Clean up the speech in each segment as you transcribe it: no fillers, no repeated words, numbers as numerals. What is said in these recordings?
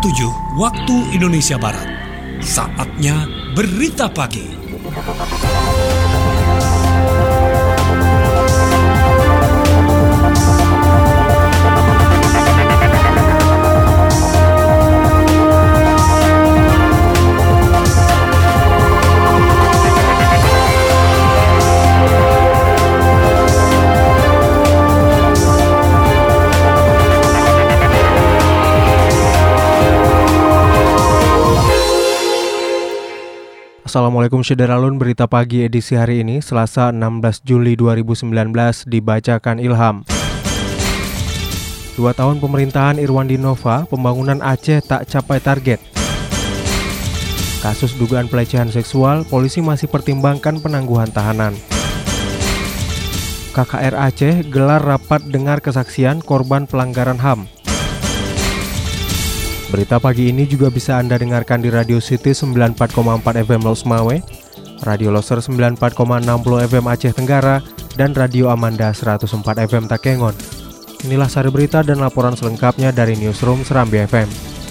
waktu Indonesia Barat. Saatnya Berita Pagi. Assalamualaikum Syederalun, berita pagi edisi hari ini, Selasa 16 Juli 2019, dibacakan Ilham. 2 tahun pemerintahan Irwandi Nova, pembangunan Aceh tak capai target. Kasus dugaan pelecehan seksual, polisi masih pertimbangkan penangguhan tahanan. KKR Aceh gelar rapat dengar kesaksian korban pelanggaran HAM. Berita pagi ini juga bisa Anda dengarkan di Radio City 94,4 FM Los Mawe, Radio Loser 94,60 FM Aceh Tenggara, dan Radio Amanda 104 FM Takengon. Inilah sari berita dan laporan selengkapnya dari Newsroom Serambi FM.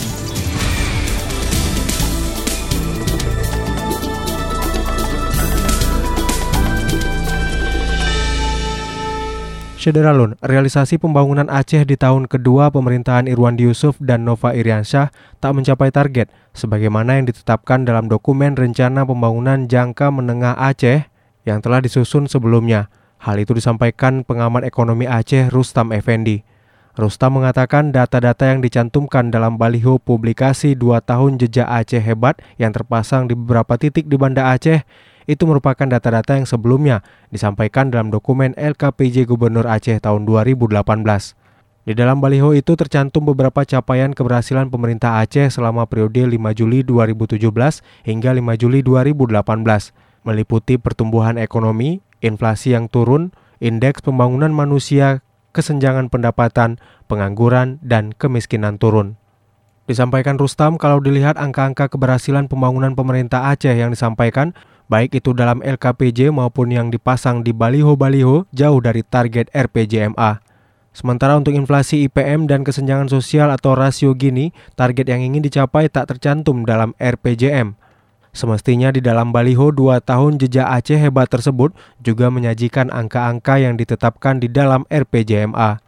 Syederalun, realisasi pembangunan Aceh di tahun kedua pemerintahan Irwandi Yusuf dan Nova Iriansyah tak mencapai target, sebagaimana yang ditetapkan dalam dokumen Rencana Pembangunan Jangka Menengah Aceh yang telah disusun sebelumnya. Hal itu disampaikan pengamat ekonomi Aceh Rustam Effendi. Rustam mengatakan data-data yang dicantumkan dalam baliho publikasi 2 tahun jejak Aceh hebat yang terpasang di beberapa titik di Banda Aceh itu merupakan data-data yang sebelumnya disampaikan dalam dokumen LKPJ Gubernur Aceh tahun 2018. Di dalam baliho itu tercantum beberapa capaian keberhasilan pemerintah Aceh selama periode 5 Juli 2017 hingga 5 Juli 2018, meliputi pertumbuhan ekonomi, inflasi yang turun, indeks pembangunan manusia, kesenjangan pendapatan, pengangguran, dan kemiskinan turun. Disampaikan Rustam, kalau dilihat angka-angka keberhasilan pembangunan pemerintah Aceh yang disampaikan, baik itu dalam LKPJ maupun yang dipasang di baliho-baliho, jauh dari target RPJMA. Sementara untuk inflasi IPM dan kesenjangan sosial atau rasio Gini, target yang ingin dicapai tak tercantum dalam RPJM. Semestinya di dalam baliho 2 tahun jejak Aceh hebat tersebut juga menyajikan angka-angka yang ditetapkan di dalam RPJMA.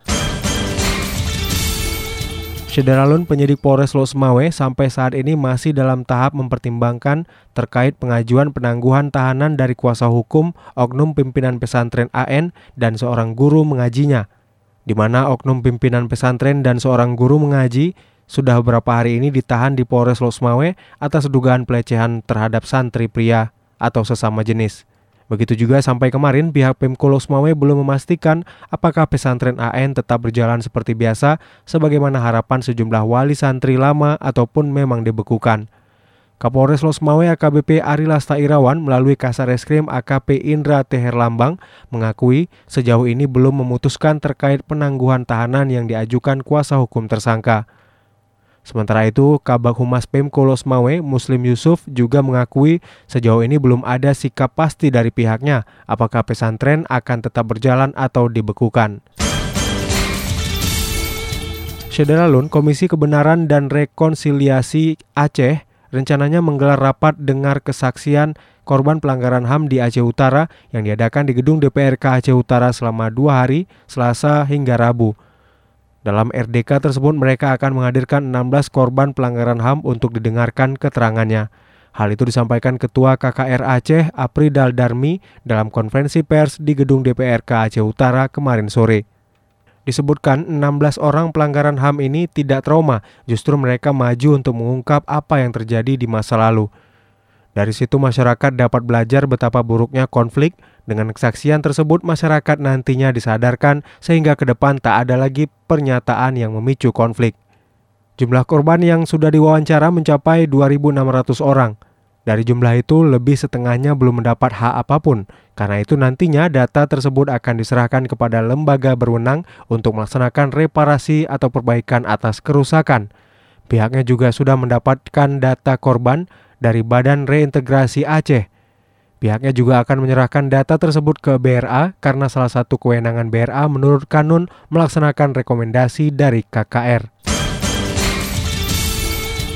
Syederalun, penyidik Polres Los Mawe sampai saat ini masih dalam tahap mempertimbangkan terkait pengajuan penangguhan tahanan dari kuasa hukum oknum pimpinan pesantren AN dan seorang guru mengajinya, di mana oknum pimpinan pesantren dan seorang guru mengaji sudah beberapa hari ini ditahan di Polres Los Mawe atas dugaan pelecehan terhadap santri pria atau sesama jenis. Begitu juga sampai kemarin pihak Pemko Los Mawe belum memastikan apakah pesantren AN tetap berjalan seperti biasa sebagaimana harapan sejumlah wali santri lama ataupun memang dibekukan. Kapolres Los Mawe AKBP Ari Lasta Irawan melalui Kasareskrim AKP Indra Teher Lambang mengakui sejauh ini belum memutuskan terkait penangguhan tahanan yang diajukan kuasa hukum tersangka. Sementara itu, Kabag Humas Pemko Los Mawe, Muslim Yusuf, juga mengakui sejauh ini belum ada sikap pasti dari pihaknya apakah pesantren akan tetap berjalan atau dibekukan. Syederalun, Komisi Kebenaran dan Rekonsiliasi Aceh rencananya menggelar rapat dengar kesaksian korban pelanggaran HAM di Aceh Utara yang diadakan di gedung DPRK Aceh Utara selama 2 hari, Selasa hingga Rabu. Dalam RDK tersebut mereka akan menghadirkan 16 korban pelanggaran HAM untuk didengarkan keterangannya. Hal itu disampaikan Ketua KKR Aceh Apridal Darmi dalam konferensi pers di gedung DPRK Aceh Utara kemarin sore. Disebutkan 16 orang pelanggaran HAM ini tidak trauma, justru mereka maju untuk mengungkap apa yang terjadi di masa lalu. Dari situ masyarakat dapat belajar betapa buruknya konflik. Dengan kesaksian tersebut masyarakat nantinya disadarkan sehingga ke depan tak ada lagi pernyataan yang memicu konflik. Jumlah korban yang sudah diwawancara mencapai 2.600 orang. Dari jumlah itu lebih setengahnya belum mendapat hak apapun. Karena itu nantinya data tersebut akan diserahkan kepada lembaga berwenang untuk melaksanakan reparasi atau perbaikan atas kerusakan. Pihaknya juga sudah mendapatkan data korban dari Badan Reintegrasi Aceh. Pihaknya juga akan menyerahkan data tersebut ke BRA karena salah satu kewenangan BRA menurut kanun melaksanakan rekomendasi dari KKR.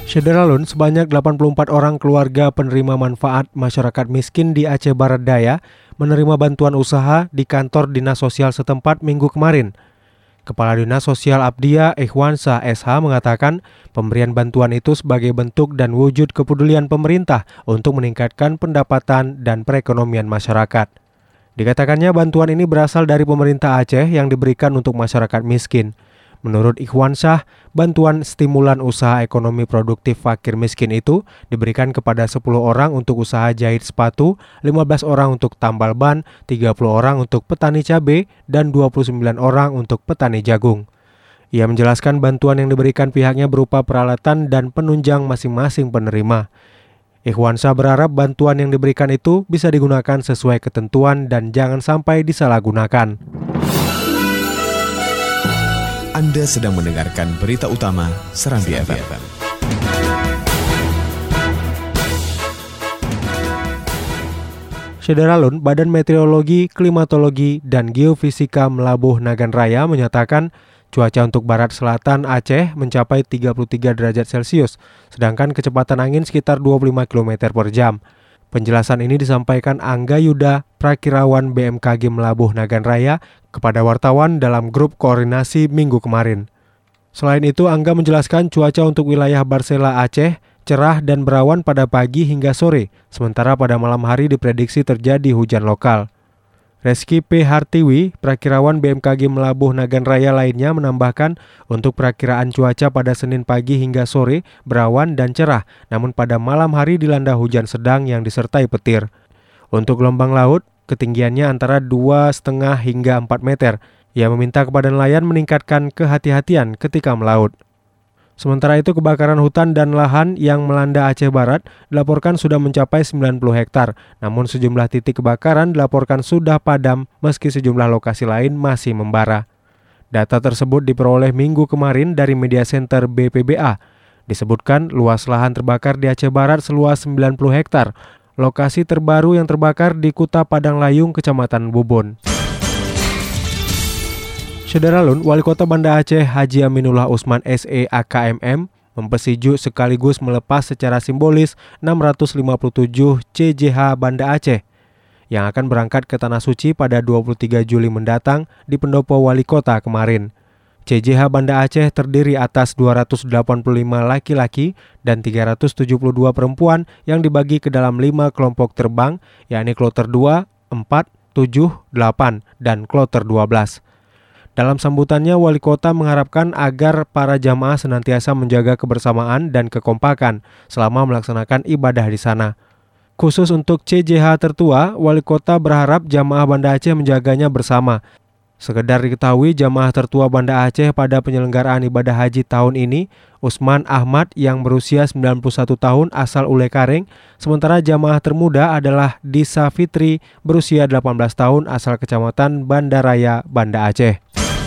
Syederalun, sebanyak 84 orang keluarga penerima manfaat masyarakat miskin di Aceh Barat Daya menerima bantuan usaha di kantor Dinas Sosial setempat minggu kemarin. Kepala Dinas Sosial Abdiya Ikhwansyah SH mengatakan pemberian bantuan itu sebagai bentuk dan wujud kepedulian pemerintah untuk meningkatkan pendapatan dan perekonomian masyarakat. Dikatakannya bantuan ini berasal dari pemerintah Aceh yang diberikan untuk masyarakat miskin. Menurut Ikhwansyah, bantuan stimulan usaha ekonomi produktif fakir miskin itu diberikan kepada 10 orang untuk usaha jahit sepatu, 15 orang untuk tambal ban, 30 orang untuk petani cabai, dan 29 orang untuk petani jagung. Ia menjelaskan bantuan yang diberikan pihaknya berupa peralatan dan penunjang masing-masing penerima. Ikhwansyah berharap bantuan yang diberikan itu bisa digunakan sesuai ketentuan dan jangan sampai disalahgunakan. Anda sedang mendengarkan berita utama Serambi FM. Syederalun, Badan Meteorologi, Klimatologi, dan Geofisika Melabuh Nagan Raya menyatakan cuaca untuk barat selatan Aceh mencapai 33 derajat Celcius, sedangkan kecepatan angin sekitar 25 km per jam. Penjelasan ini disampaikan Angga Yuda, Prakirawan BMKG Melabuh Nagan Raya, kepada wartawan dalam grup koordinasi minggu kemarin. Selain itu, Angga menjelaskan cuaca untuk wilayah Barsela Aceh cerah dan berawan pada pagi hingga sore, sementara pada malam hari diprediksi terjadi hujan lokal. Reski P. Hartiwi, Prakirawan BMKG Melabuh Nagan Raya lainnya menambahkan untuk perakiraan cuaca pada Senin pagi hingga sore berawan dan cerah, namun pada malam hari dilanda hujan sedang yang disertai petir. Untuk gelombang laut, ketinggiannya antara 2,5 hingga 4 meter. Ia meminta kepada nelayan meningkatkan kehati-hatian ketika melaut. Sementara itu, kebakaran hutan dan lahan yang melanda Aceh Barat dilaporkan sudah mencapai 90 hektar, namun sejumlah titik kebakaran dilaporkan sudah padam meski sejumlah lokasi lain masih membara. Data tersebut diperoleh minggu kemarin dari Media Center BPBA. Disebutkan luas lahan terbakar di Aceh Barat seluas 90 hektar. Lokasi terbaru yang terbakar di Kuta Padang Layung, Kecamatan Bubon. Syederalun, Wali Kota Banda Aceh Haji Aminullah Usman SE AKMM mempesiju sekaligus melepas secara simbolis 657 CJH Banda Aceh yang akan berangkat ke Tanah Suci pada 23 Juli mendatang di pendopo Wali Kota kemarin. CJH Banda Aceh terdiri atas 285 laki-laki dan 372 perempuan yang dibagi ke dalam 5 kelompok terbang, yakni kloter 2, 4, 7, 8, dan kloter 12. Dalam sambutannya, Wali Kota mengharapkan agar para jamaah senantiasa menjaga kebersamaan dan kekompakan selama melaksanakan ibadah di sana. Khusus untuk CJH tertua, Wali Kota berharap jamaah Banda Aceh menjaganya bersama. Sekedar diketahui, jamaah tertua Banda Aceh pada penyelenggaraan ibadah haji tahun ini, Usman Ahmad yang berusia 91 tahun asal Ule Kareng, sementara jamaah termuda adalah Disa Fitri berusia 18 tahun asal Kecamatan Bandaraya, Banda Aceh.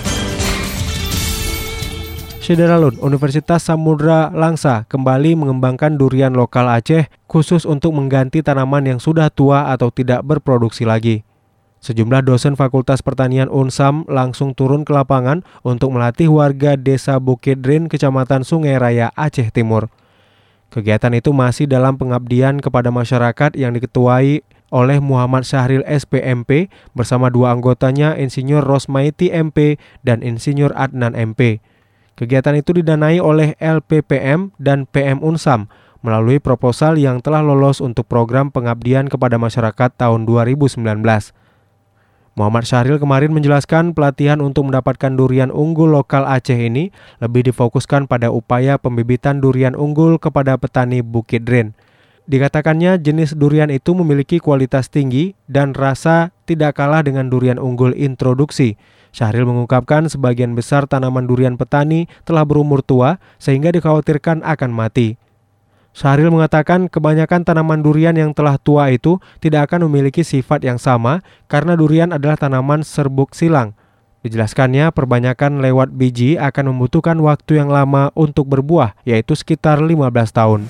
Syederalun, Universitas Samudra Langsa kembali mengembangkan durian lokal Aceh khusus untuk mengganti tanaman yang sudah tua atau tidak berproduksi lagi. Sejumlah dosen Fakultas Pertanian Unsam langsung turun ke lapangan untuk melatih warga Desa Bukit Drin, Kecamatan Sungai Raya, Aceh Timur. Kegiatan itu masih dalam pengabdian kepada masyarakat yang diketuai oleh Muhammad Syahril SPMP bersama dua anggotanya, Insinyur Rosmaiti MP dan Insinyur Adnan MP. Kegiatan itu didanai oleh LPPM dan PM Unsam melalui proposal yang telah lolos untuk program pengabdian kepada masyarakat tahun 2019. Muhammad Syahril kemarin menjelaskan pelatihan untuk mendapatkan durian unggul lokal Aceh ini lebih difokuskan pada upaya pembibitan durian unggul kepada petani Bukit Drin. Dikatakannya jenis durian itu memiliki kualitas tinggi dan rasa tidak kalah dengan durian unggul introduksi. Syahril mengungkapkan sebagian besar tanaman durian petani telah berumur tua sehingga dikhawatirkan akan mati. Syahril mengatakan kebanyakan tanaman durian yang telah tua itu tidak akan memiliki sifat yang sama karena durian adalah tanaman serbuk silang. Dijelaskannya perbanyakan lewat biji akan membutuhkan waktu yang lama untuk berbuah, yaitu sekitar 15 tahun.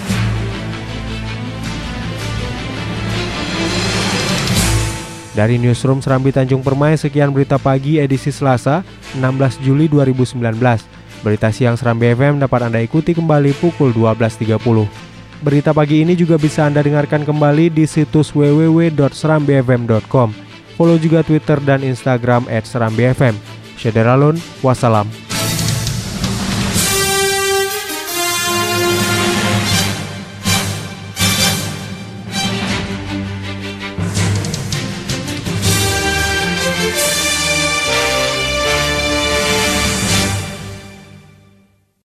Dari Newsroom Serambi Tanjung Permai, sekian berita pagi edisi Selasa, 16 Juli 2019. Berita siang Serambi FM dapat Anda ikuti kembali pukul 12.30. Berita pagi ini juga bisa Anda dengarkan kembali di situs www.serambifm.com. Follow juga Twitter dan Instagram @serambifm. Syederalun, wassalam.